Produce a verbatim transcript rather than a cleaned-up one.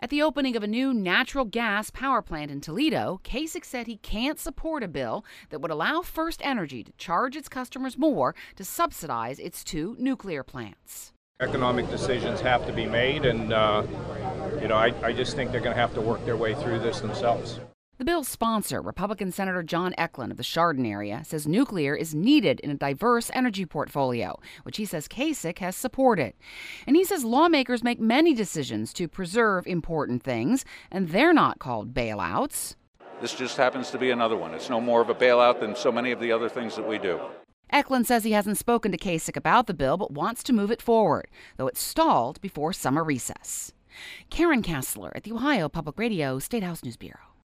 At the opening of a new natural gas power plant in Toledo, Kasich said he can't support a bill that would allow FirstEnergy to charge its customers more to subsidize its two nuclear plants. Economic decisions have to be made, and uh, you know, I, I just think they're going to have to work their way through this themselves. The bill's sponsor, Republican Senator John Eklund of the Chardon area, says nuclear is needed in a diverse energy portfolio, which he says Kasich has supported. And he says lawmakers make many decisions to preserve important things, and they're not called bailouts. This just happens to be another one. It's no more of a bailout than so many of the other things that we do. Eklund says he hasn't spoken to Kasich about the bill, but wants to move it forward, though it's stalled before summer recess. Karen Kassler at the Ohio Public Radio State House News Bureau.